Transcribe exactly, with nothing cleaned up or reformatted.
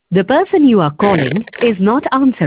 The person you are calling is not answering.